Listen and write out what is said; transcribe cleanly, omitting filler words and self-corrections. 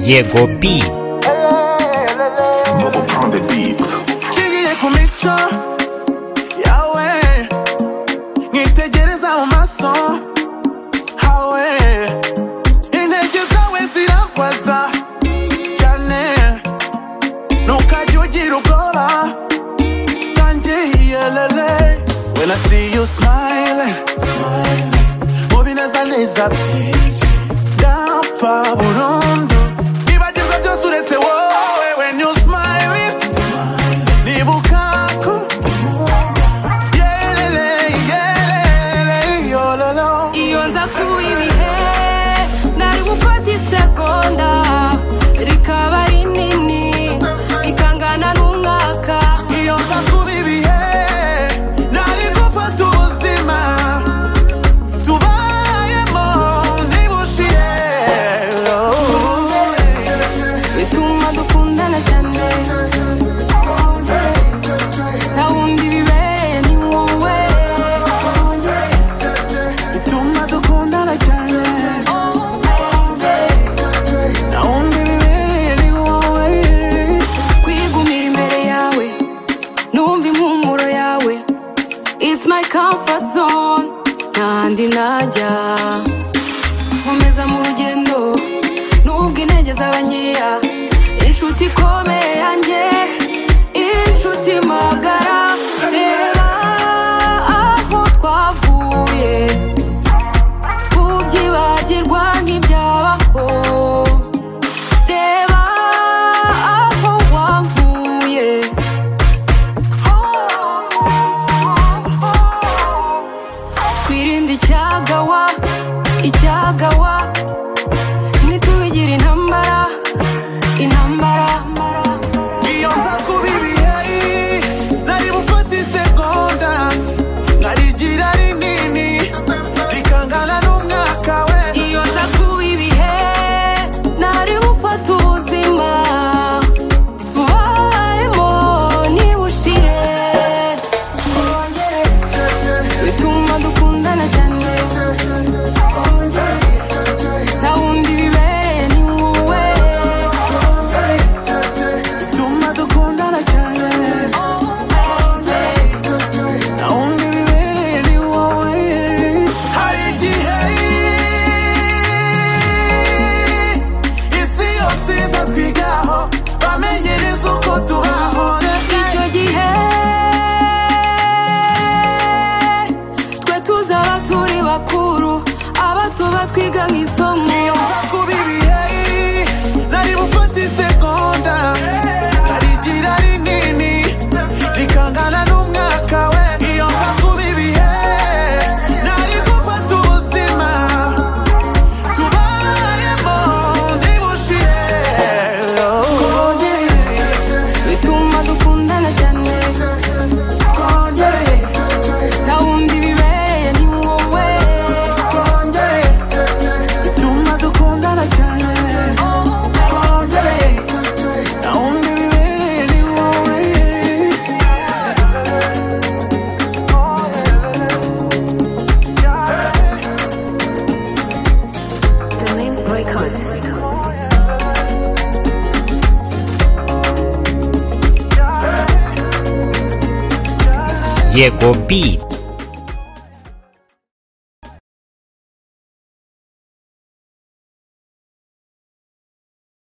Yego B. Bubble Pound the beat. Chigiye ku mico yawe, nkitegereza mu maso hawe, intege zawe zirakwaza cyane, ntukajye ugira ubwoba tangiye lele. When I see you smiling, mu bineza neza byinshi ndapfa burundu, nibagirwa byose uretse wowe. When you smiling, nibuka ko yelele yelele yololo. Iyo nza kuba ibihe nari gufata isegonda rikaba rinini ikangana n'umwaka. Iyo nza kuba ibihe nari gufata ubuzima tubayemo ntibushire. Bituma dukundana cyane, nta wundi bibereye ni wowe. Bituma dukundana cyane, nta wundi bibereye ni wowe. Kwigumira imbere yawe, numva impumuro yawe, it's my comfort zone, ntahandi najya. Nkomeza mu rugendo nubwo intege zaba nkeya, inshuti ikomeye yanjye, inshuti magara. Reba aho twavuye, kubyibagirwa ntibyabaho. Reba aho wankuye, twirinde icyagawa, icyagawa, ntitubigire intambara, intambara. Iyo nza kuba ibihe nari bufata isegonda nkarigira rinini rikangana n'umwaka we. Iyo nza kuba ibihe nari bufata ubuzima tubayemo ntibushire. Bituma dukundana cyane, nta wundi bibereye ni wowe. Bituma dukundana cyane, nta wundi bibereye ni wowe. Hari igihe isi yose iza twigaho bamenyereza uko tubaho. Icyo gihe twe tuzaba turi bakuru, abato batwiga nk'isomo. Iyo nza kuba ibihe nari bufata isegonda nkarigira rinini rikangana n'umwaka we. Iyo nza kuba ibihe nari gufata ubuzima tubayemo ntibushire. Bituma dukundana cyane, nta wundi bibereye ni wowe. Bituma dukundana cyane, nta wundi bibereye ni wowe. The main record. Yego B.